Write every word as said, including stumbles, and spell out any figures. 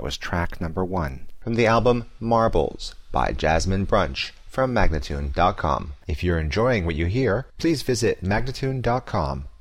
That was track number one from the album Marbles by Jasmine Brunch from Magnatune dot com. If you're enjoying what you hear, please visit Magnatune dot com